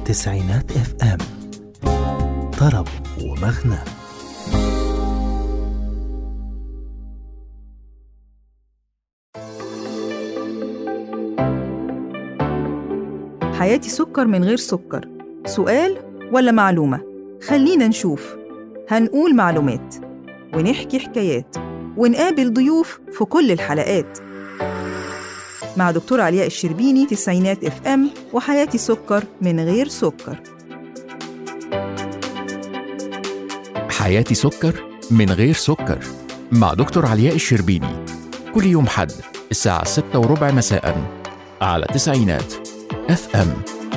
تسعينات اف ام، طرب ومغنى. حياتي سكر من غير سكر، سؤال ولا معلومة؟ خلينا نشوف. هنقول معلومات ونحكي حكايات ونقابل ضيوف في كل الحلقات مع دكتور علياء الشربيني. تسعينات اف ام وحياتي سكر من غير سكر. حياتي سكر من غير سكر مع دكتور علياء الشربيني، كل يوم حد الساعة 6:15 مساء على تسعينات اف ام.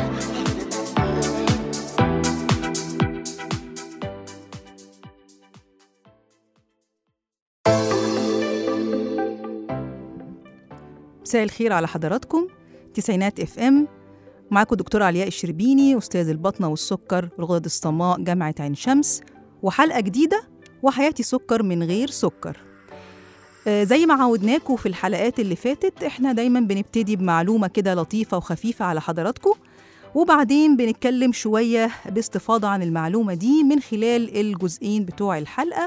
مساء الخير على حضراتكم. تسعينات اف ام معاكم دكتور علياء الشربيني، أستاذ البطنة والسكر والغدد الصماء جامعة عين شمس، وحلقة جديدة وحياتي سكر من غير سكر. زي ما عودناكم في الحلقات اللي فاتت، احنا دايما بنبتدي بمعلومة كده لطيفة وخفيفة على حضراتكم، وبعدين بنتكلم شوية باستفاضة عن المعلومة دي من خلال الجزئين بتوع الحلقة.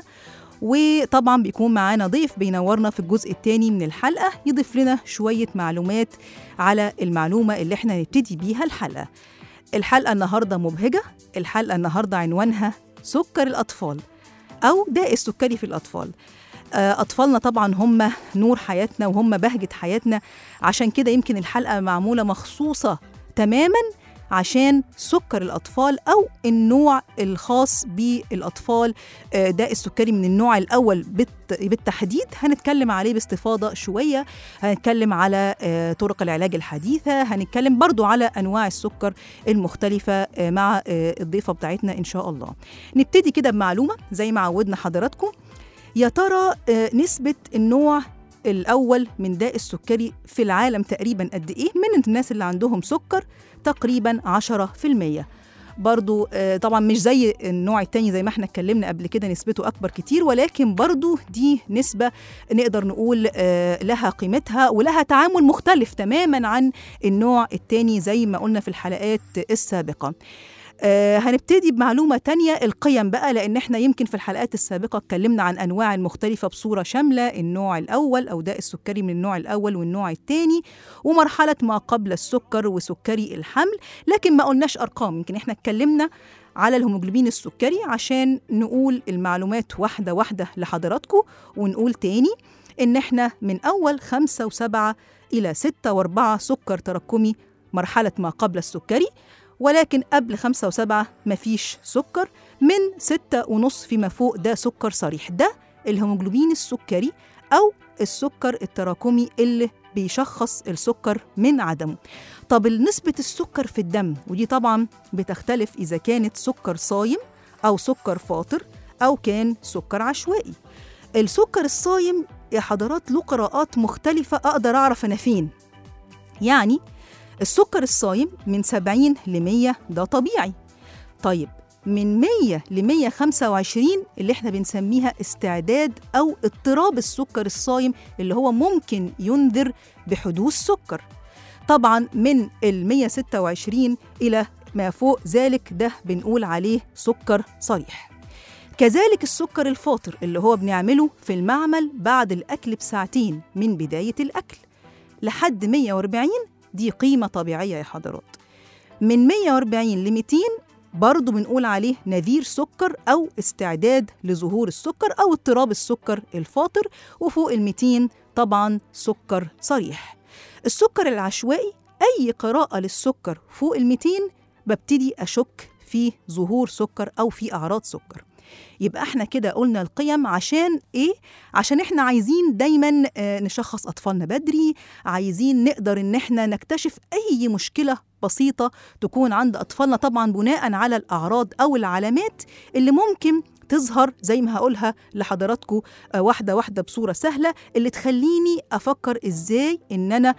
وطبعا بيكون معانا ضيف بينورنا في الجزء الثاني من الحلقة، يضيف لنا شوية معلومات على المعلومة اللي احنا نبتدي بيها الحلقة. الحلقة النهاردة مبهجة. الحلقة النهاردة عنوانها سكر الأطفال أو داء السكري في الأطفال. أطفالنا طبعا هم نور حياتنا وهم بهجة حياتنا، عشان كده يمكن الحلقة معمولة مخصوصة تماما عشان سكر الأطفال أو النوع الخاص بالأطفال، داء السكري من النوع الأول بالتحديد. هنتكلم عليه باستفاضة شوية، هنتكلم على طرق العلاج الحديثة، هنتكلم برضو على أنواع السكر المختلفة مع الضيفة بتاعتنا إن شاء الله. نبتدي كده بمعلومة زي ما عودنا حضراتكم. يا ترى نسبة النوع الأول من داء السكري في العالم تقريبا قد إيه؟ من الناس اللي عندهم سكر تقريبا 10%. برضو طبعا مش زي النوع التاني زي ما احنا اتكلمنا قبل كده، نسبته أكبر كتير، ولكن برضو دي نسبة نقدر نقول لها قيمتها ولها تعامل مختلف تماما عن النوع التاني زي ما قلنا في الحلقات السابقة. هنبتدي بمعلومة تانية، القيم بقى، لأن احنا يمكن في الحلقات السابقة اتكلمنا عن أنواع المختلفة بصورة شاملة، النوع الأول أو داء السكري من النوع الأول والنوع الثاني ومرحلة ما قبل السكر وسكري الحمل، لكن ما قلناش أرقام. يمكن احنا اتكلمنا على الهيموجلوبين السكري عشان نقول المعلومات واحدة واحدة لحضراتكم، ونقول تاني إن احنا من أول 5 و7 إلى 6 و4 سكر تراكمي مرحلة ما قبل السكري، ولكن قبل 5 و7 مفيش سكر. من 6.5 فيما فوق ده سكر صريح، ده الهيموجلوبين السكري أو السكر التراكمي اللي بيشخص السكر من عدمه. طب نسبة السكر في الدم، ودي طبعا بتختلف إذا كانت سكر صايم أو سكر فاطر أو كان سكر عشوائي. السكر الصايم يا حضرات له قراءات مختلفة أقدر أعرف أنا فين. يعني السكر الصايم من 70 ل100 ده طبيعي. طيب من 100 ل125 اللي احنا بنسميها استعداد أو اضطراب السكر الصايم، اللي هو ممكن ينذر بحدوث سكر. طبعا من 126 إلى ما فوق ذلك ده بنقول عليه سكر صريح. كذلك السكر الفاطر اللي هو بنعمله في المعمل بعد الأكل بساعتين من بداية الأكل لحد 140، دي قيمة طبيعية يا حضرات. من 140 ل200 برضو بنقول عليه نذير سكر أو استعداد لظهور السكر أو اضطراب السكر الفاطر، وفوق 200 طبعا سكر صريح. السكر العشوائي أي قراءة للسكر فوق 200 ببتدي أشك في ظهور سكر أو في أعراض سكر. يبقى احنا كده قلنا القيم عشان ايه؟ عشان احنا عايزين دايما نشخص أطفالنا بدري، عايزين نقدر ان احنا نكتشف اي مشكلة بسيطة تكون عند أطفالنا، طبعا بناء على الأعراض أو العلامات اللي ممكن تظهر زي ما هقولها لحضراتكم واحدة واحدة بصورة سهلة، اللي تخليني أفكر إزاي إن أنا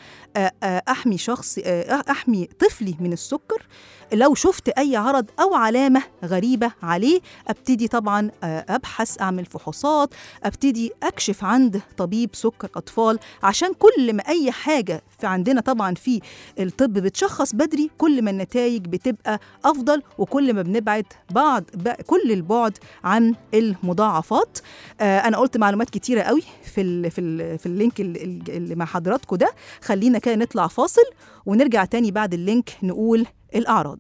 أحمي طفلي من السكر. لو شفت أي عرض أو علامة غريبة عليه أبتدي طبعا أبحث، أعمل فحوصات، أبتدي أكشف عند طبيب سكر أطفال، عشان كل ما أي حاجة في عندنا طبعا في الطب بتشخص بدري كل ما النتائج بتبقى أفضل، وكل ما بنبعد كل البعد عن المضاعفات. أنا قلت معلومات كتيرة قوي في اللينك اللي مع حضراتكم ده. خلينا كده نطلع فاصل ونرجع تاني بعد اللينك نقول الأعراض.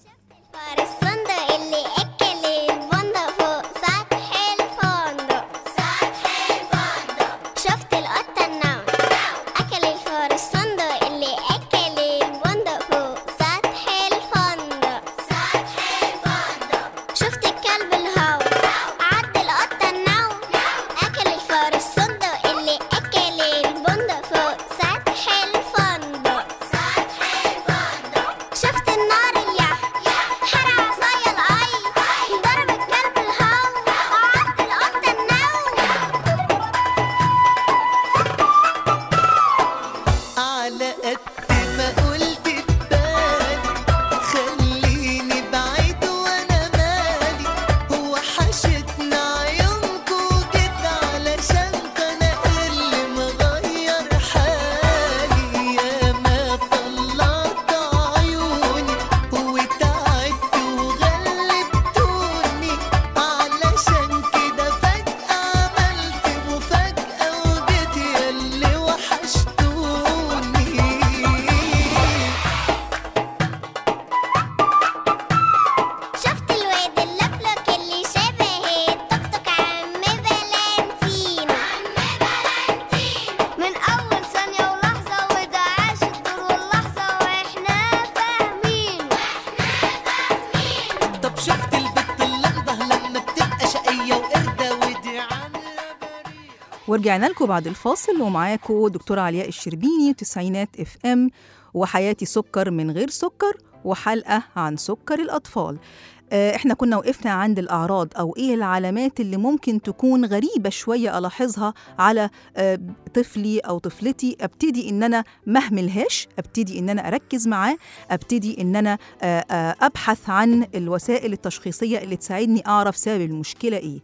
ورجعنا لكم بعد الفاصل، ومعاكم دكتورة علياء الشربيني وتسعينات FM وحياتي سكر من غير سكر، وحلقة عن سكر الأطفال. احنا كنا وقفنا عند الأعراض أو إيه العلامات اللي ممكن تكون غريبة شوية ألاحظها على طفلي أو طفلتي. أبتدي إن أنا مهملهاش، أبتدي إن أنا أركز معاه، أبتدي إن أنا أبحث عن الوسائل التشخيصية اللي تساعدني أعرف سبب المشكلة إيه.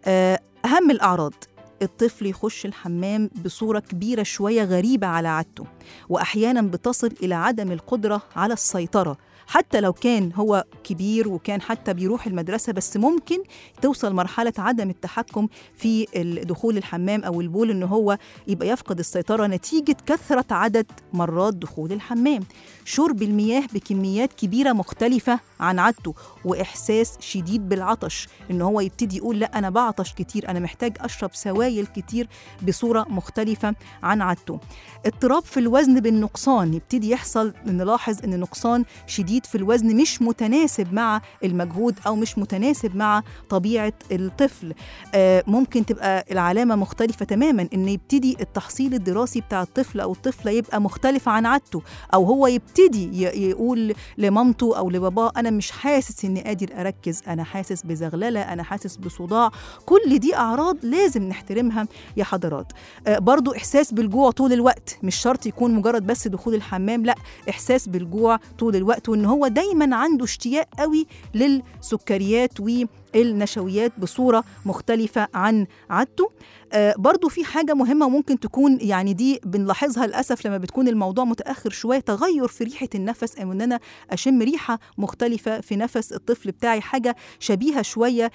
أهم الأعراض: الطفل يخش الحمام بصورة كبيرة شوية غريبة على عادته، وأحياناً بتصل إلى عدم القدرة على السيطرة، حتى لو كان هو كبير وكان حتى بيروح المدرسة، بس ممكن توصل مرحلة عدم التحكم في دخول الحمام أو البول، إنه هو يبقى يفقد السيطرة نتيجة كثرة عدد مرات دخول الحمام. شرب المياه بكميات كبيرة مختلفة عن عادته، وإحساس شديد بالعطش، إنه هو يبتدي يقول لا أنا بعطش كتير، أنا محتاج أشرب سوائل كتير بصورة مختلفة عن عادته. اضطراب في الوزن بالنقصان، يبتدي يحصل نلاحظ إن نقصان شديد في الوزن مش متناسب مع المجهود أو مش متناسب مع طبيعة الطفل. ممكن تبقى العلامة مختلفة تماماً، إن يبتدي التحصيل الدراسي بتاع الطفل أو الطفلة يبقى مختلف عن عادته، أو هو يبتدي يقول لمامته أو لباباه أنا مش حاسس إني قادر أركز، أنا حاسس بزغللة، أنا حاسس بصداع. كل دي أعراض لازم نحترمها يا حضرات. برضو إحساس بالجوع طول الوقت، مش شرط يكون مجرد بس دخول الحمام، لا، إحساس بالجوع طول الوقت، وإن هو دايما عنده اشتياق قوي للسكريات والنشويات بصورة مختلفة عن عادته. برضو في حاجة مهمة ممكن تكون يعني دي بنلاحظها للأسف لما بتكون الموضوع متأخر شوية، تغير في ريحة النفس، أو إن أنا أشم ريحة مختلفة في نفس الطفل بتاعي، حاجة شبيهة شوية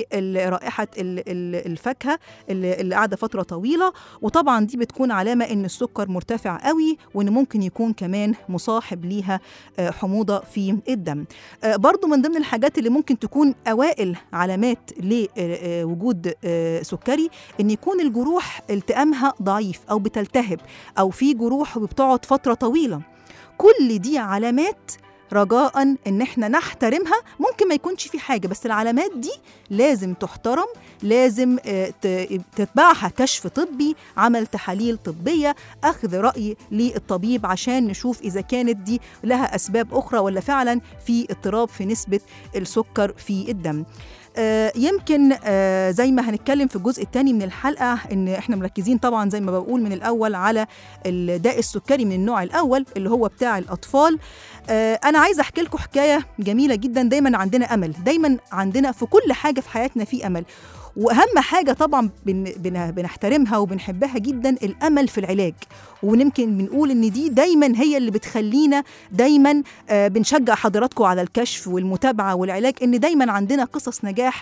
برائحة الفاكهة اللي قاعدة فترة طويلة. وطبعا دي بتكون علامة إن السكر مرتفع قوي، وإن ممكن يكون كمان مصاحب ليها حموضة في الدم. برضو من ضمن الحاجات اللي ممكن تكون أوائل علامات لوجود سكري إن يكون الجروح التئامها ضعيف أو بتلتهب، أو في جروح وبتقعد فترة طويلة. كل دي علامات رجاءً إن احنا نحترمها. ممكن ما يكونش في حاجة، بس العلامات دي لازم تحترم، لازم تتبعها كشف طبي، عمل تحاليل طبية، أخذ رأي للطبيب عشان نشوف إذا كانت دي لها أسباب أخرى ولا فعلاً في اضطراب في نسبة السكر في الدم. يمكن زي ما هنتكلم في الجزء الثاني من الحلقة إن إحنا مركزين طبعا زي ما بقول من الأول على الداء السكري من النوع الأول اللي هو بتاع الأطفال. أنا عايزة أحكي لكم حكاية جميلة جدا. دايما عندنا أمل، دايما عندنا في كل حاجة في حياتنا في أمل، وأهم حاجة طبعا بنحترمها وبنحبها جدا الأمل في العلاج. ويمكن بنقول إن دي دايما هي اللي بتخلينا دايما بنشجع حضراتكم على الكشف والمتابعة والعلاج، إن دايما عندنا قصص نجاح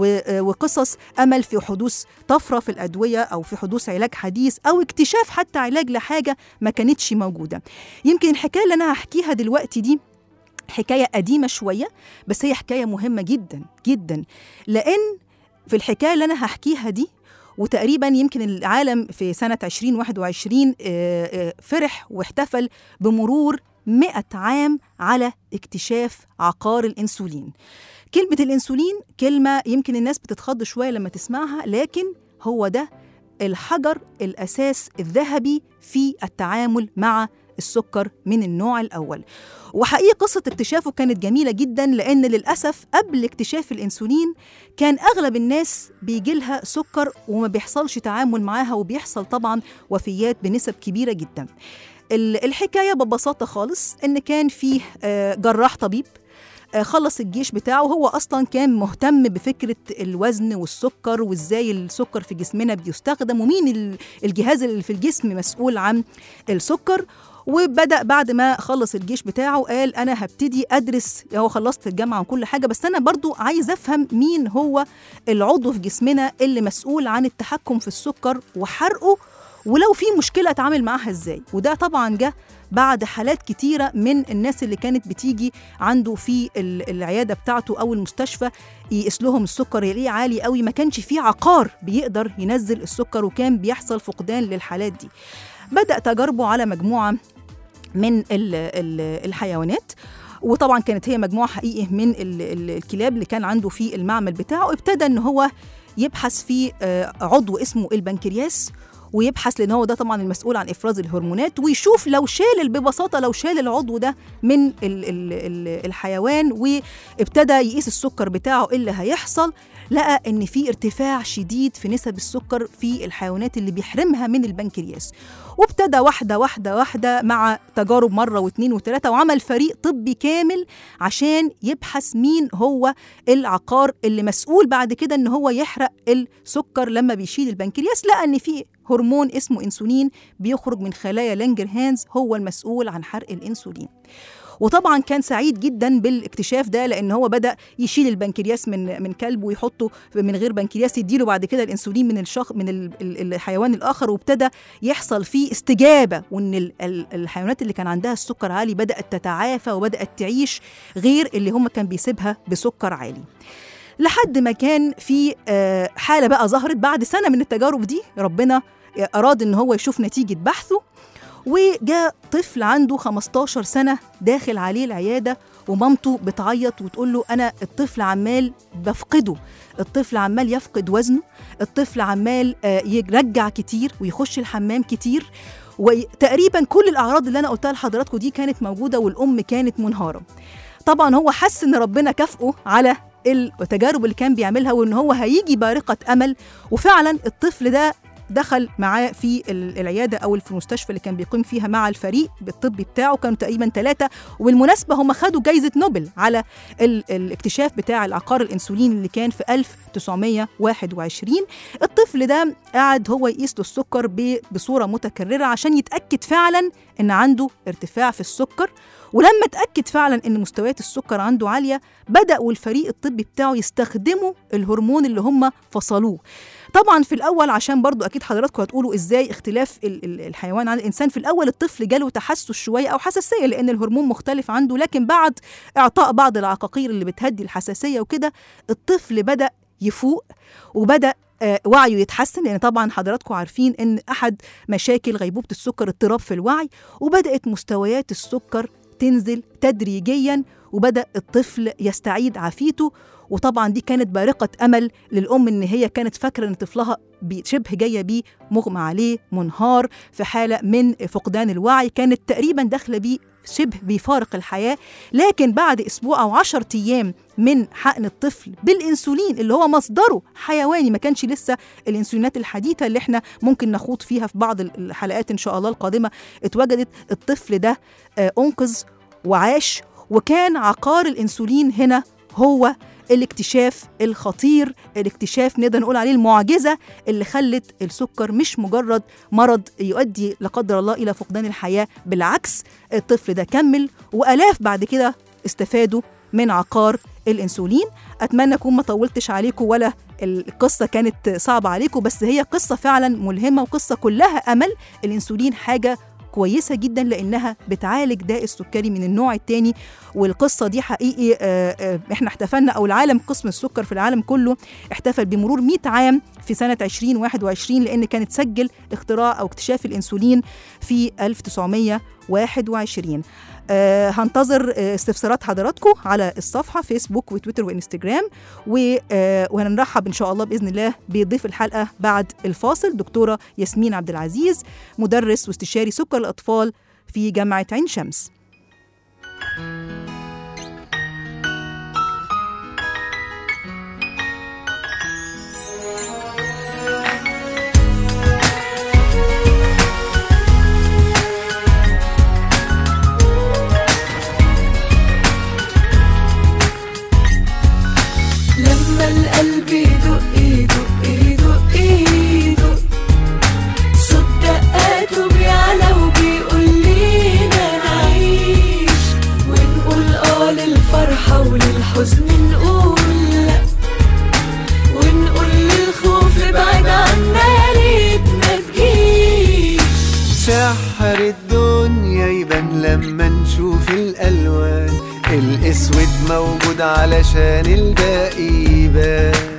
وقصص أمل في حدوث طفرة في الأدوية أو في حدوث علاج حديث أو اكتشاف حتى علاج لحاجة ما كانتش موجودة. يمكن الحكاية اللي أنا هحكيها دلوقتي دي حكاية قديمة شوية، بس هي حكاية مهمة جدا جدا، لأن في الحكاية اللي أنا هحكيها دي وتقريبا يمكن العالم في سنة 2021 فرح واحتفل بمرور 100 عام على اكتشاف عقار الإنسولين. كلمة الإنسولين كلمة يمكن الناس بتتخض شوية لما تسمعها، لكن هو ده الحجر الأساس الذهبي في التعامل مع السكر من النوع الأول. وحقيقة قصة اكتشافه كانت جميلة جدا، لأن للأسف قبل اكتشاف الإنسولين كان أغلب الناس بيجيلها سكر وما بيحصلش تعامل معاها، وبيحصل طبعا وفيات بنسب كبيرة جدا. الحكاية ببساطة خالص إن كان فيه جراح طبيب خلص الجيش بتاعه، هو أصلا كان مهتم بفكرة الوزن والسكر وإزاي السكر في جسمنا بيستخدم ومين الجهاز اللي في الجسم مسؤول عن السكر. وبدأ بعد ما خلص الجيش بتاعه قال أنا هبتدي أدرس، هو خلصت الجامعة وكل حاجة، بس أنا برضو عايز أفهم مين هو العضو في جسمنا اللي مسؤول عن التحكم في السكر وحرقه، ولو في مشكلة أتعامل معها إزاي. وده طبعا جه بعد حالات كتيرة من الناس اللي كانت بتيجي عنده في العيادة بتاعته أو المستشفى يقيس لهم السكر يلاقيه عالي قوي، ما كانش فيه عقار بيقدر ينزل السكر، وكان بيحصل فقدان للحالات دي. بدأ تجاربه على مجموعة من الحيوانات، وطبعا كانت هي مجموعة حقيقي من الكلاب اللي كان عنده في المعمل بتاعه. ابتدى ان هو يبحث في عضو اسمه البنكرياس، ويبحث لان هو ده طبعا المسؤول عن افراز الهرمونات، ويشوف لو شال ببساطه لو شال العضو ده من الحيوان وابتدى يقيس السكر بتاعه اللي هيحصل. لقى ان في ارتفاع شديد في نسب السكر في الحيوانات اللي بيحرمها من البنكرياس، وابتدى واحده واحده واحده مع تجارب مره واثنين وثلاثه، وعمل فريق طبي كامل عشان يبحث مين هو العقار اللي مسؤول بعد كده ان هو يحرق السكر لما بيشيل البنكرياس. لقى ان في هرمون اسمه انسولين بيخرج من خلايا لانجرهانز هو المسؤول عن حرق الانسولين. وطبعا كان سعيد جدا بالاكتشاف ده، لان هو بدا يشيل البنكرياس من كلب ويحطه من غير بنكرياس، يديله بعد كده الانسولين من الحيوان الاخر، وابتدى يحصل فيه استجابه، وان الحيوانات اللي كان عندها السكر عالي بدات تتعافى وبدات تعيش غير اللي هم كان بيسيبها بسكر عالي. لحد ما كان في حاله بقى ظهرت بعد سنه من التجارب دي، ربنا اراد ان هو يشوف نتيجه بحثه، وجاء طفل عنده 15 سنة داخل عليه العيادة، ومامته بتعيط وتقول له أنا الطفل عمال بفقده، الطفل عمال يفقد وزنه، الطفل عمال يرجع كتير ويخش الحمام كتير، وتقريبا كل الأعراض اللي أنا قلتها لحضراتكم دي كانت موجودة، والأم كانت منهارة. طبعا هو حس إن ربنا كافئه على التجارب اللي كان بيعملها، وإن هو هيجي بارقة أمل. وفعلا الطفل ده دخل معاه في العيادة أو في المستشفى اللي كان بيقيم فيها مع الفريق الطبي بتاعه، كانوا تقريبا 3، وبالمناسبة هم خدوا جايزة نوبل على الاكتشاف بتاع العقار الإنسولين اللي كان في 1921. الطفل ده قعد هو يقيس له السكر بصورة متكررة عشان يتأكد فعلا إن عنده ارتفاع في السكر، ولما اتأكد فعلا إن مستويات السكر عنده عالية، بدأوا الفريق الطبي بتاعه يستخدموا الهرمون اللي هم فصلوه. طبعا في الأول عشان برضو أكيد حضراتكم هتقولوا إزاي اختلاف الحيوان عن الإنسان، في الأول الطفل جاله تحسس شوية أو حساسية لأن الهرمون مختلف عنده، لكن بعد إعطاء بعض العقاقير اللي بتهدي الحساسية وكده الطفل بدأ يفوق وبدأ وعيه يتحسن، لأن طبعا حضراتكم عارفين إن أحد مشاكل غيبوبة السكر اضطراب في الوعي، وبدأت مستويات السكر تنزل تدريجيا، وبدأ الطفل يستعيد عافيته. وطبعا دي كانت بارقة أمل للأم، إن هي كانت فاكرة إن طفلها شبه جاية بيه مغمى عليه منهار في حالة من فقدان الوعي، كانت تقريبا داخلة بيه شبه بيفارق الحياة. لكن بعد أسبوع أو 10 أيام من حقن الطفل بالإنسولين اللي هو مصدره حيواني، ما كانش لسه الإنسولينات الحديثة اللي احنا ممكن نخوض فيها في بعض الحلقات إن شاء الله القادمة، اتوجدت الطفل ده أنقذ وعاش. وكان عقار الإنسولين هنا هو الاكتشاف الخطير، الاكتشاف نقدر نقول عليه المعجزة اللي خلت السكر مش مجرد مرض يؤدي لا قدر الله إلى فقدان الحياة، بالعكس الطفل ده كمل وآلاف بعد كده استفادوا من عقار الإنسولين. أتمنى أكون ما طولتش عليكم ولا القصة كانت صعبة عليكم، بس هي قصة فعلا ملهمة وقصة كلها أمل. الإنسولين حاجة كويسة جدا لأنها بتعالج داء السكري من النوع الثاني، والقصة دي حقيقي احنا احتفلنا، أو العالم قسم السكر في العالم كله احتفل بمرور 100 عام في سنة 2021، لأن كانت سجل اختراع أو اكتشاف الإنسولين في 1921. هنتظر استفسارات حضراتكم على الصفحة فيسبوك وتويتر وإنستجرام، وهنرحب إن شاء الله بإذن الله بضيف الحلقة بعد الفاصل دكتورة ياسمين عبد العزيز، مدرس واستشاري سكر الأطفال في جامعة عين شمس. القلب يدق يدق يدق يدق، صوت دقاته بيعلى وبيقول لينا نعيش، ونقول للفرحة وللحزن نقول لأ، ونقول للخوف ابعد عنا يا ريت ما تجيش. سحر الدنيا يبان لما نشوف الألوان، الاسود موجود علشان الباقي يبان.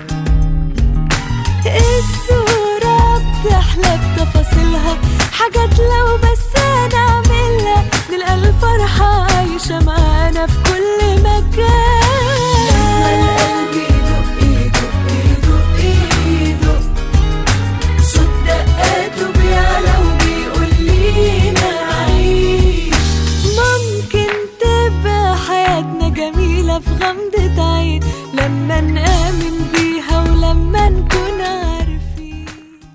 الصورة بتحلى بتفاصيلها، حاجات لو بس نعملها نلقى الفرحة عايشة معانا في كل مكان. لما القلب يدق يدق يدق يدق، صوت دقاته بيعلى وبيقول لينا عيش، ممكن تبقى حياتنا جميلة في غمضة عين لما نآمن بيها ولما نكون عارفين.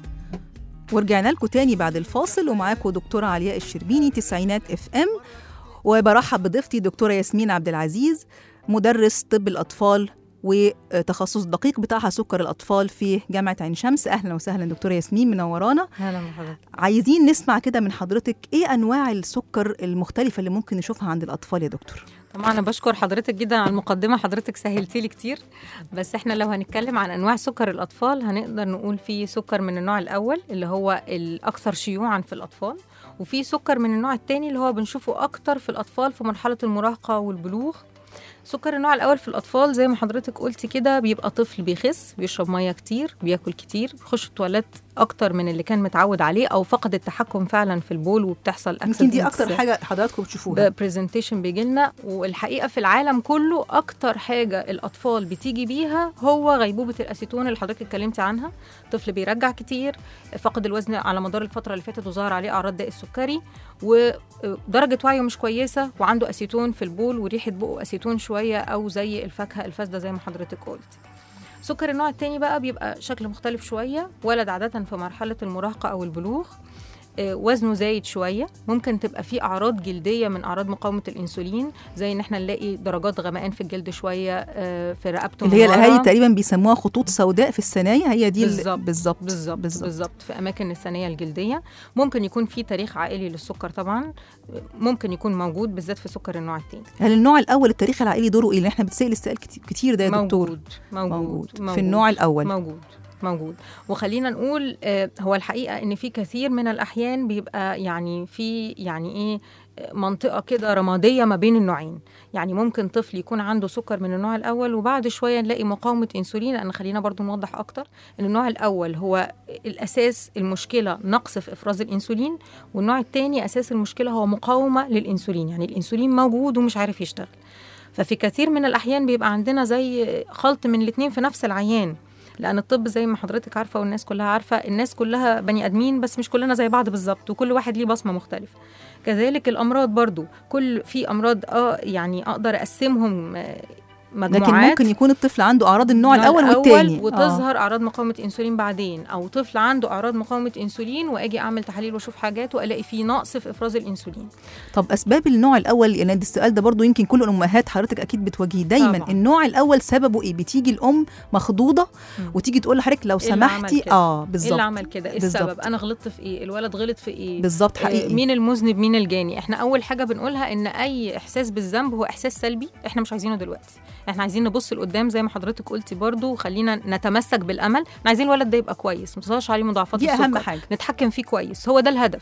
ورجعنا لكم تاني بعد الفاصل، ومعاكم دكتورة علياء الشربيني تسعينات FM، وبرحب بضيفتي دكتورة ياسمين عبد العزيز، مدرس طب الأطفال وتخصص دقيق بتاعها سكر الأطفال في جامعة عين شمس. أهلا وسهلا دكتورة ياسمين، منورانا. أهلا بحضرتك. عايزين نسمع كده من حضرتك إيه أنواع السكر المختلفة اللي ممكن نشوفها عند الأطفال يا دكتور؟ طبعا أنا بشكر حضرتك جدا على المقدمة، حضرتك سهلتي لي كتير. بس احنا لو هنتكلم عن أنواع سكر الأطفال هنقدر نقول في سكر من النوع الأول اللي هو الأكثر شيوعا في الأطفال، وفي سكر من النوع الثاني اللي هو بنشوفه أكتر في الأطفال في مرحلة المراهقة والبلوغ. سكر النوع الأول في الأطفال زي ما حضرتك قلتي كده بيبقى طفل بيخس، بيشرب مية كتير، بياكل كتير، بيخش التواليت أكتر من اللي كان متعود عليه، أو فقد التحكم فعلا في البول وبتحصل يمكن دي أكتر حاجة حضراتكم بتشوفوها بريزنتيشن بيجيلنا. والحقيقة في العالم كله أكتر حاجة الأطفال بتيجي بيها هو غيبوبة الأسيتون اللي حضرتك اتكلمتي عنها. طفل بيرجع كتير، فقد الوزن على مدار الفترة اللي فاتت وظهر عليه أعراض داء السكري، ودرجة وعيه مش كويسة، وعنده أسيتون في البول وريحة بقه أسيتون شوية أو زي الفاكهة الفاسدة زي ما حضرتك قلت. سكر النوع التاني بقى بيبقى شكل مختلف شوية، ولد عادة في مرحلة المراهقة أو البلوغ، وزنه زايد شوية، ممكن تبقى فيه أعراض جلدية من أعراض مقاومة الإنسولين، زي إن احنا نلاقي درجات غمقان في الجلد شوية، في رقبته اللي هي الأهالي تقريبا بيسموها خطوط سوداء في الثنايا، هي دي بالظبط في أماكن الثنايا الجلدية. ممكن يكون في تاريخ عائلي للسكر طبعا، ممكن يكون موجود بالذات في سكر النوع الثاني. هل النوع الأول التاريخ العائلي دوره إيه؟ اللي احنا بتسأل السؤال كتير ده يا دكتور. موجود في النوع الأول موجود. وخلينا نقول هو الحقيقة إن في كثير من الأحيان بيبقى يعني في منطقة كده رمادية ما بين النوعين. يعني ممكن طفل يكون عنده سكر من النوع الأول وبعد شوية نلاقي مقاومة إنسولين، لأن خلينا برضو نوضح أكتر إن النوع الأول هو الأساس المشكلة نقص في إفراز الإنسولين، والنوع الثاني أساس المشكلة هو مقاومة للإنسولين، يعني الإنسولين موجود ومش عارف يشتغل. ففي كثير من الأحيان بيبقى عندنا زي خلط من الاتنين في نفس العيان، لأن الطب زي ما حضرتك عارفة والناس كلها عارفة، الناس كلها بني آدمين بس مش كلنا زي بعض بالظبط، وكل واحد ليه بصمة مختلفة. كذلك الأمراض برضو، في أمراض يعني أقدر أقسمهم مجموعات، لكن ممكن يكون الطفل عنده أعراض النوع الأول والتاني وتظهر أعراض مقاومة إنسولين بعدين، أو طفل عنده أعراض مقاومة إنسولين وأجي أعمل تحاليل وأشوف حاجات وألاقي فيه نقص في إفراز الإنسولين. طب أسباب النوع الأول، يعني السؤال ده برضو يمكن كل الأمهات حضرتك أكيد بتواجهيه دايما طبعا. النوع الأول سببه إيه؟ بتيجي الأم مخضوضة وتيجي تقول لحضرتك لو سمحتي بالظبط إيه اللي عمل كده؟ إيه السبب؟ أنا غلطت في إيه؟ الولد غلط في إيه؟ بالظبط حقيقي. مين المذنب مين الجاني؟ إحنا أول حاجة بنقولها إن أي إحساس بالذنب هو إحساس سلبي، إحنا مش عايزينه دلوقتي، إحنا عايزين نبص قدام زي ما حضرتك قلتي برضو، خلينا نتمسك بالامل، عايزين الولد ده يبقى كويس، ما تظهرش عليه مضاعفات السكر، اهم حاجه نتحكم فيه كويس، هو ده الهدف.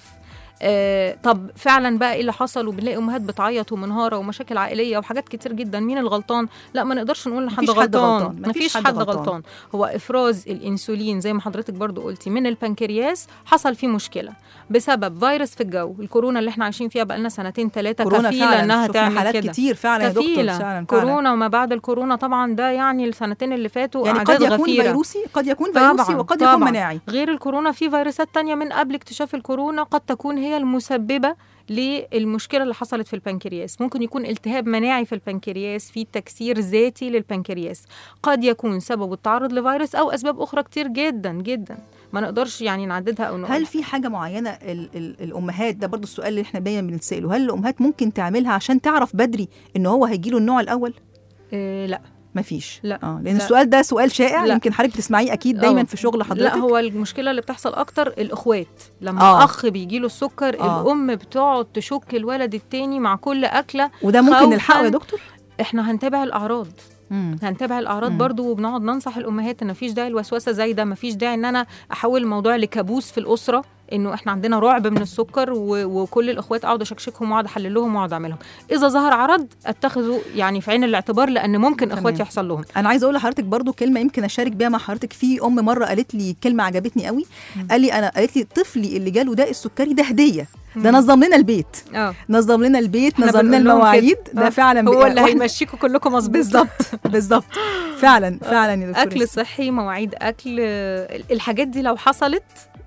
طب فعلا بقى ايه اللي حصل؟ وبنلاقي امهات بتعيط ومنهاره ومشاكل عائليه وحاجات كتير جدا. مين الغلطان؟ لا ما نقدرش نقول لحد غلطان، مفيش حد غلطان. هو افراز الانسولين زي ما حضرتك برضو قلتي من البنكرياس حصل فيه مشكله بسبب فيروس في الجو، الكورونا اللي احنا عايشين فيها بقى لنا 2-3 كفيله انها تعمل حالات كده كتير فعلا يا دكتور فعلا. كورونا وما بعد الكورونا طبعا ده يعني السنتين اللي فاتوا يعني اعداد غفيره، قد يكون فيروسي وقد يكون مناعي. غير الكورونا في فيروسات تانية من قبل اكتشاف الكورونا قد تكون هي المسببه للمشكله اللي حصلت في البنكرياس. ممكن يكون التهاب مناعي في البنكرياس، في تكسير ذاتي للبنكرياس، قد يكون سبب التعرض لفيروس او اسباب اخرى كتير جدا جدا ما نقدرش يعني نعددها او نقولها. هل في حاجه معينه الامهات، ده برضو السؤال اللي احنا دايما بنساله، هل الامهات ممكن تعملها عشان تعرف بدري ان هو هيجيله النوع الاول؟ لا مفيش. لا لان لا. السؤال ده سؤال شائع، يمكن حضرتك بتسمعيه اكيد دايما في شغل حضرتك. لا هو المشكله اللي بتحصل اكتر الاخوات لما اخ بيجيله السكر الام بتقعد تشك الولد التاني مع كل اكله، وده ممكن نلحقه يا دكتور؟ احنا هنتابع الاعراض. هنتابع الاعراض برضو، وبنقعد ننصح الامهات ان مفيش داعي الوسوسه زي ده، مفيش داعي ان انا احول الموضوع لكابوس في الاسره، انه احنا عندنا رعب من السكر وكل الاخوات اقعد اشكشكهم واقعد احلل لهم واقعد اعملهم. اذا ظهر عرض اتخذوا يعني في عين الاعتبار، لان ممكن اخواتي يحصل لهم. انا عايزه اقول لحضرتك برضو كلمه يمكن اشارك بيها مع حضرتك. في ام مره قالت لي كلمه عجبتني قوي، قالت لي طفلي اللي جاله داء السكري ده هديه، ده نظم لنا البيت، نظم لنا البيت، نظم لنا المواعيد، ده فعلا هو اللي هيمشيكوا كلكم مظبوط. بالظبط فعلا فعلا يا دكتور. اكل صحي، مواعيد اكل، الحاجات دي لو حصلت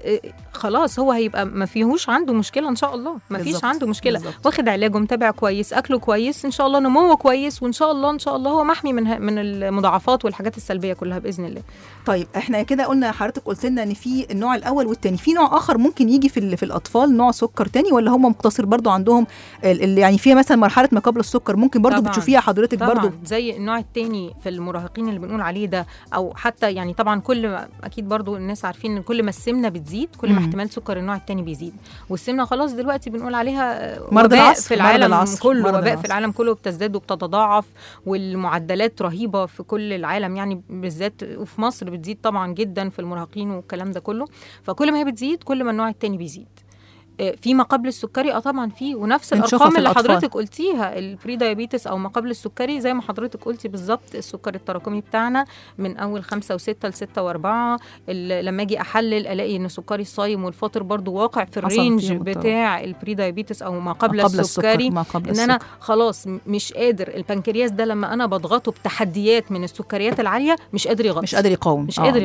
خلاص هو هيبقى ما فيهوش عنده مشكله ان شاء الله، ما فيش عنده مشكله بالزبط. واخد علاجه، متابع كويس، اكله كويس، ان شاء الله نموه كويس، وان شاء الله هو محمي من المضاعفات والحاجات السلبيه كلها باذن الله. طيب احنا كده قلنا، حضرتك قلت لنا ان في النوع الاول والثاني، في نوع اخر ممكن يجي في الاطفال، نوع سكر تاني، ولا هم مقتصر برضو عندهم اللي يعني فيها مثلا مرحله ما قبل السكر ممكن برضو بتشوفيها حضرتك طبعاً. برضو زي النوع الثاني في المراهقين اللي بنقول عليه ده، او حتى يعني طبعا اكيد برضو الناس عارفين ان كل ما السمنه بتزيد كل ما احتمال سكر النوع الثاني بيزيد، والسمنه خلاص دلوقتي بنقول عليها وباء في العالم كله، وباء في العالم كله بتزداد وبتتضاعف، والمعدلات رهيبه في كل العالم يعني بالذات، وفي مصر بتزيد طبعا جدا في المراهقين والكلام ده كله. فكل ما هي بتزيد كل ما النوع الثاني بيزيد. فيما قبل السكري طبعا فيه، ونفس الارقام اللي حضرتك قلتيها، البري دايابيتس او ما قبل السكري زي ما حضرتك قلتي بالظبط، السكر التراكمي بتاعنا من اول 5 و6 ل 6 و4، لما اجي احلل الاقي ان سكري الصايم والفاطر برضو واقع في الرينج بتاع البري دايابيتس او ما قبل السكري، ان انا خلاص مش قادر البنكرياس ده لما انا بضغطه بتحديات من السكريات العاليه مش قادر يغطي، مش قادر يقاوم، مش قادر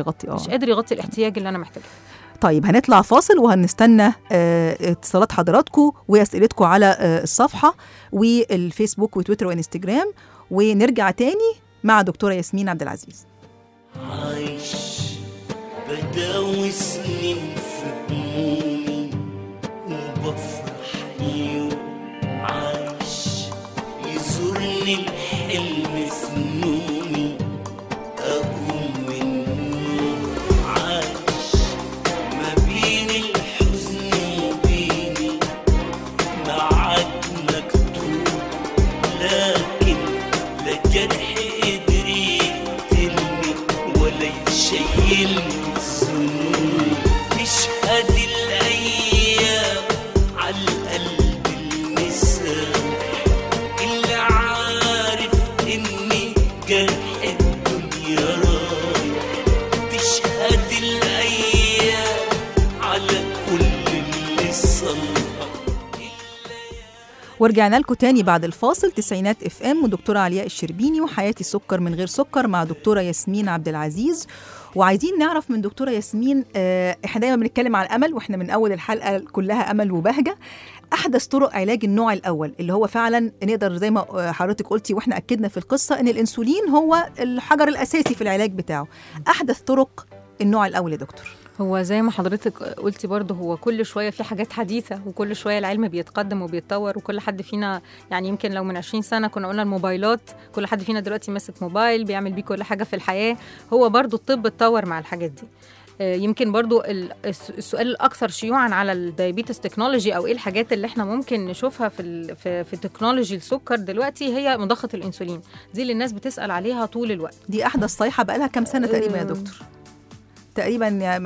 يغطي الاحتياج اللي انا محتاجه. طيب هنطلع فاصل وهنستنى اتصالات حضراتكم واسئلتكم على الصفحه والفيسبوك وتويتر وانستجرام، ونرجع تاني مع دكتوره ياسمين عبد العزيز. عايش بداوي سنين في همومي وبفرح يوم، عايش يزورني الحلم في نومي أقوم من النوم، عايش ما بين الحزن وبيني معاك مكتوب، لكن لا جرح قدر يقتلني ولا يشيلني الذنوب، تشهد الأيام على القلب المسامح اللي عارف إني ورجعنا لكم تاني بعد الفاصل. تسعينات اف ام ودكتورة علياء الشربيني وحياتي سكر من غير سكر مع دكتورة ياسمين عبد العزيز. وعايزين نعرف من دكتورة ياسمين، احنا دايما بنتكلم عن الامل، واحنا من اول الحلقة كلها امل وبهجة. احدث طرق علاج النوع الاول اللي هو فعلا نقدر زي ما حضرتك قلتي واحنا اكدنا في القصة ان الانسولين هو الحجر الاساسي في العلاج بتاعه. احدث طرق النوع الاول يا دكتور. هو زي ما حضرتك قلتي برضه، هو كل شوية في حاجات حديثة، وكل شوية العلم بيتقدم وبيتطور، وكل حد فينا يعني يمكن لو من 20 سنة كنا قلنا الموبايلات، كل حد فينا دلوقتي ماسك موبايل بيعمل بيه كل حاجة في الحياة. هو برضه الطب اتطور مع الحاجات دي. يمكن برضو السؤال الأكثر شيوعاً على الدايابيتس تكنولوجي أو إيه الحاجات اللي إحنا ممكن نشوفها في تكنولوجي السكر دلوقتي، هي مضخة الإنسولين دي اللي الناس بتسأل عليها طول الوقت. دي أحدث صيحة بقالها كم سنة تقريبا يا دكتور؟ تقريبا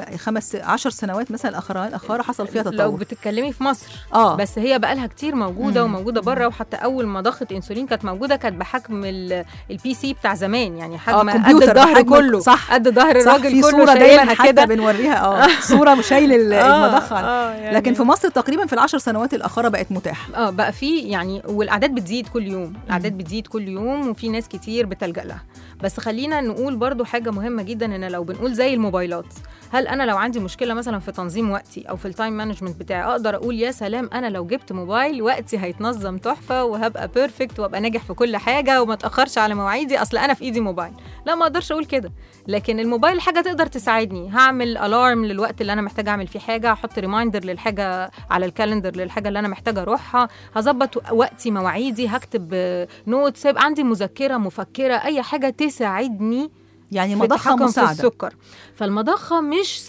10 سنوات مثلا الأخيرة حصل فيها تطور. لو بتتكلمي في مصر بس هي بقالها كتير موجودة وموجودة بره. وحتى أول ما ضخة إنسولين كانت موجودة كانت بحجم البي سي بتاع زمان، يعني حجم قد الظهر كله، صح، قد ظهر الراجل في كله. صورة دايما حتى بنوريها صورة شايل المضخة. يعني لكن في مصر تقريبا في ال10 سنوات الأخيرة بقت متاحة. بقى في يعني، والأعداد بتزيد كل يوم، الأعداد بتزيد كل يوم، وفي ناس كتير بتلجأ لها. بس خلينا نقول برضو حاجة مهمة جدا، إن لو بنقول زي الموبايلات، هل أنا لو عندي مشكلة مثلا في تنظيم وقتي أو في التايم مانجمنت بتاعي أقدر أقول يا سلام أنا لو جبت موبايل وقتي هيتنظم تحفة وهبقى بيرفكت وابقى ناجح في كل حاجة وما تأخرش على مواعيدي أصل أنا في إيدي موبايل؟ لا، ما أقدرش أقول كده. لكن الموبايل حاجة تقدر تساعدني، هعمل ألارم للوقت اللي أنا محتاجة أعمل فيه حاجة، هحط ريمايندر للحاجة على الكالندر للحاجة اللي أنا محتاجة أروحها، هظبط وقتي مواعيدي، هكتب نوتس، يبقى عندي مذكرة مفكرة، أي حاجة تساعدني يعني مضخة مساعدة في السكر. فالمضخة مش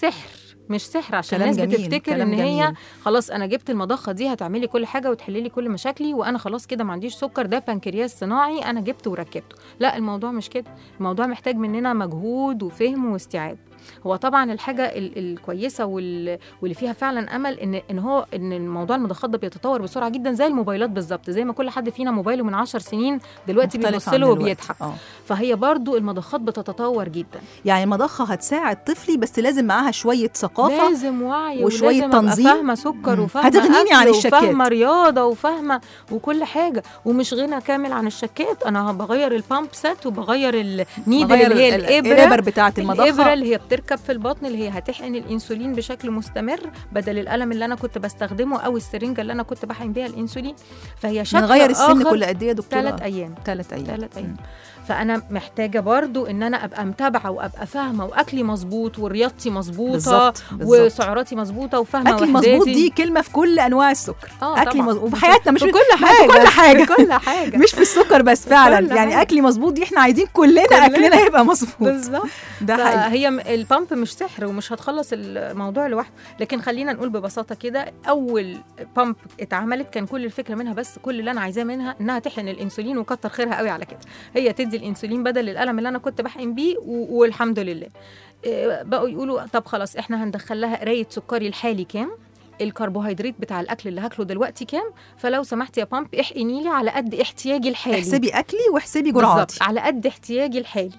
سحر عشان الناس بتفتكر ان هي خلاص انا جبت المضخه دي هتعملي كل حاجه وتحلي لي كل مشاكلي وانا خلاص كده ما عنديش سكر، ده بنكرياس صناعي انا جبته وركبته. لا، الموضوع مش كده. الموضوع محتاج مننا مجهود وفهم واستيعاب. هو طبعا الحاجه الكويسه واللي فيها فعلا امل ان الموضوع المضخات ده بيتطور بسرعه جدا زي الموبايلات بالظبط. زي ما كل حد فينا موبايله من 10 سنين دلوقتي بيبص له وبيضحك. فهي برضو المضخات بتتطور جدا. يعني المضخه هتساعد طفلي بس لازم معاها شويه ثقافه، لازم وعي وشويه تنظيم، فاهمه سكر وفاهمه هتغنيني عن الشكات، وفاهمه رياضه وفاهمه وكل حاجه. ومش غنى كامل عن الشكات، انا بغير البامب سيت وبغير النيدل اللي هي الابره بتاعه المضخه، الابره اللي هي بتركب في البطن اللي هي هتحقن الانسولين بشكل مستمر بدل القلم اللي انا كنت بستخدمه او السرنجه اللي انا كنت بحقن بيها الانسولين. فهي شكل نغير السن كل قد ايه يا دكتوره؟ 3 ايام. فانا محتاجه برضو ان انا ابقى متابعه وابقى فاهمه واكلي مظبوط ورياضتي مظبوطه وسعراتي مظبوطه وفاهمه اكل مظبوط. دي كلمه في كل انواع السكر. اكلي مظبوط وفي حياتنا، مش في كل حاجه في كل حاجه مش في السكر بس فعلا. يعني اكلي مظبوط دي احنا عايزين كلنا اكلنا يبقى مظبوط بالظبط. ده حقيقي. هي البامب مش سحر ومش هتخلص الموضوع لوحده، لكن خلينا نقول ببساطه كده، اول بامب اتعملت كان كل الفكره منها بس كل اللي انا عايزاه منها انها تحقن الانسولين، وكتر خيرها قوي على كده. هي تدي الانسولين بدل القلم اللي انا كنت بحقن بيه والحمد لله. بقوا يقولوا طب خلاص احنا هندخل لها قرايه سكري الحالي كام، الكربوهيدرات بتاع الاكل اللي هاكله دلوقتي كام، فلو سمحت يا بامب احقني لي على قد احتياجي الحالي. احسبي اكلي واحسبي جرعاتي على قد احتياجي الحالي.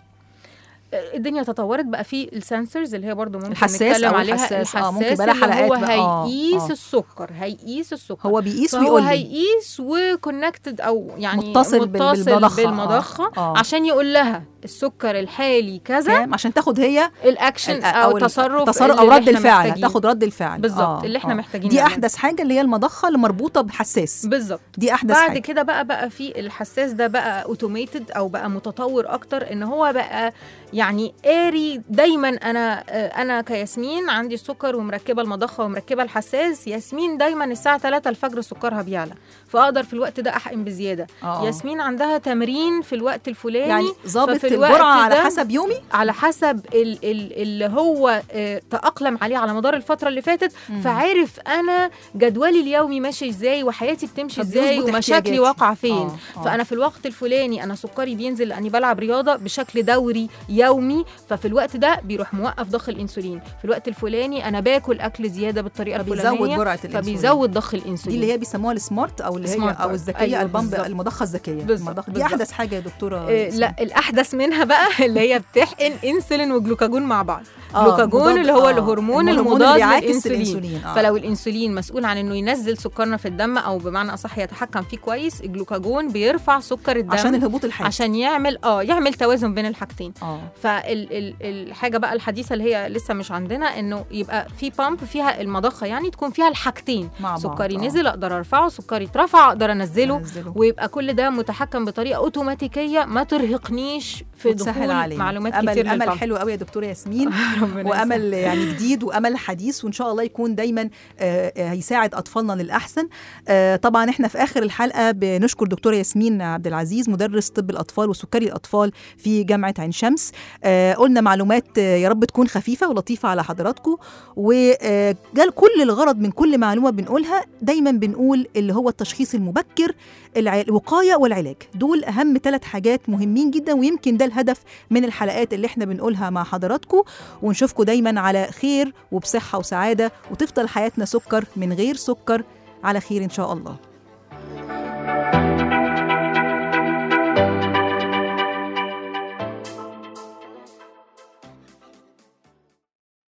الدنيا تطورت بقى في السنسورز اللي هي برضو ممكن نتكلم عليها. الحساس ممكن بقى حلقات هو هيقيس السكر، هيقيس السكر، هو بيقيس ويقول لي، هيقيس وكونكتد او يعني متصل بالمضخة عشان يقول لها السكر الحالي كذا عشان تاخد هي الاكشن او تصرف او رد الفعل، تاخد رد الفعل بالظبط اللي احنا محتاجين. دي احدث حاجه اللي هي المضخه اللي مربوطه بحساس بالظبط. دي احدث بعد حاجه. كده بقى في الحساس ده بقى اوتوميتد او بقى متطور اكتر، ان هو بقى يعني قاري دايما انا كياسمين عندي السكر ومركبه المضخه ومركبه الحساس، ياسمين دايما الساعه 3 الفجر سكرها بيعلى، فاقدر في الوقت ده احقن بزياده. ياسمين عندها تمرين في الوقت الفلاني، يعني ظابط الجرعه على حسب يومي، على حسب اللي هو تأقلم عليه على مدار الفتره اللي فاتت. فعارف انا جدولي اليومي ماشي ازاي وحياتي بتمشي ازاي ومشاكلي واقعه فين. فانا في الوقت الفلاني انا سكري بينزل لاني بلعب رياضه بشكل دوري يومي، ففي الوقت ده بيروح موقف ضخ الانسولين. في الوقت الفلاني انا باكل اكل زياده بالطريقه الفلانيه فبيزود ضخ الانسولين. دي اللي هي بيسموها السمارت او اللي هي او الذكيه. أيوة المضخه الذكيه. دي احدث حاجه يا دكتوره؟ لا، الاحدث منها بقى اللي هي بتحقن انسولين وجلوكاجون مع بعض. مضاد، جلوكاجون اللي هو الهرمون اللي المضاد بيعاكس للانسولين. الانسولين. فلو الانسولين مسؤول عن انه ينزل سكرنا في الدم، او بمعنى اصح يتحكم فيه كويس، الجلوكاجون بيرفع سكر الدم عشان الهبوط الحاد، عشان يعمل توازن بين الحاجتين. فالحاجه بقى الحديثه اللي هي لسه مش عندنا، انه يبقى في بامب فيها المضخه، يعني تكون فيها الحاجتين، سكري نزل اقدر ارفعه، سكري اترفع اقدر انزله. ويبقى كل ده متحكم بطريقه اوتوماتيكيه ما ترهقنيش في دخول معلومات كتير. امل حلو قوي يا دكتوره ياسمين وامل يعني جديد وامل حديث، وان شاء الله يكون دايما هيساعد اطفالنا للاحسن. طبعا احنا في اخر الحلقه بنشكر دكتوره ياسمين عبد العزيز، مدرس طب الاطفال وسكري الاطفال في جامعه عين شمس. قلنا معلومات يا رب تكون خفيفه ولطيفه على حضراتكم، وجال كل الغرض من كل معلومه بنقولها دايما بنقول اللي هو التشخيص المبكر، الوقايه والعلاج. دول اهم 3 حاجات مهمين جدا، ويمكن ده الهدف من الحلقات اللي احنا بنقولها مع حضراتكم. ونشوفكم دايما على خير وبصحه وسعاده، وتفضل حياتنا سكر من غير سكر على خير ان شاء الله.